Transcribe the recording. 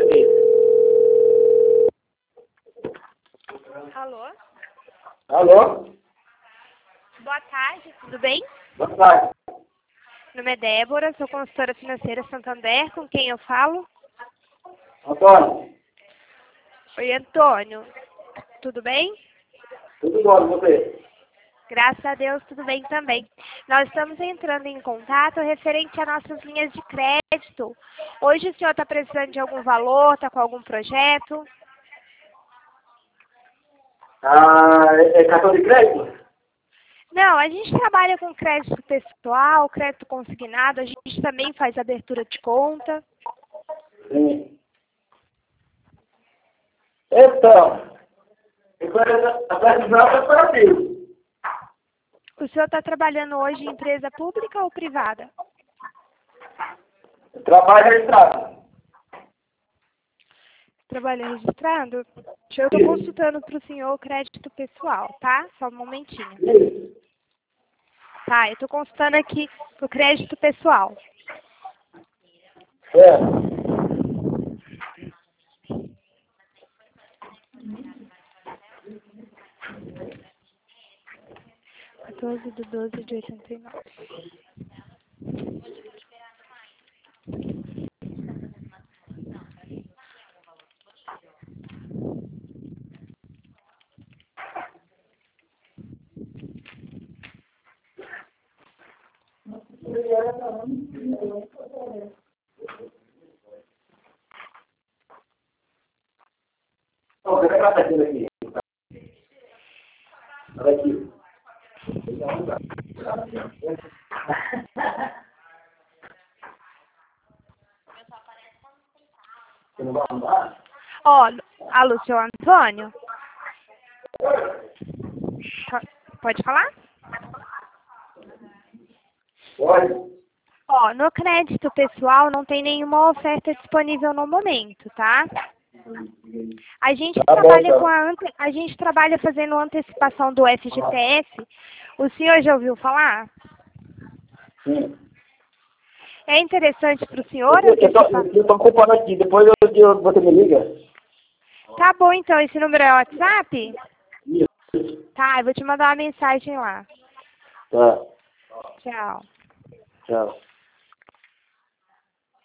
Alô? Alô? Boa tarde, tudo bem? Boa tarde. Meu nome é Débora, sou consultora financeira Santander, com quem eu falo? Antônio? Oi, Antônio. Tudo bem? Tudo bom, e você? Graças a Deus, tudo bem também. Nós estamos entrando em contato referente a nossas linhas de crédito. Hoje o senhor está precisando de algum valor, está com algum projeto? É cartão de crédito? Não, a gente trabalha com crédito pessoal, crédito consignado, a gente também faz abertura de conta. Sim. Então, a precisão é corporativa. O senhor está trabalhando hoje em empresa pública ou privada? Trabalho registrado. Trabalho registrado? Eu estou consultando para o senhor o crédito pessoal, tá? Só um momentinho. Isso. Tá, eu estou consultando aqui o crédito pessoal. É. 14/12/89. Ó, você vai tratar aqui. Olha aqui. Você não vai andar? Ó, alô, seu Antônio? Pode falar? Pode. Ó, no crédito pessoal não tem nenhuma oferta disponível no momento, tá? A gente Tá bom, trabalha então. a gente trabalha fazendo antecipação do FGTS. O senhor já ouviu falar? Sim. É interessante para o senhor antecipar? Eu tô ocupando aqui. Depois você me liga. Tá bom, então. Esse número é WhatsApp? Isso. Tá, eu vou te mandar uma mensagem lá. Tá. Tchau. Tchau.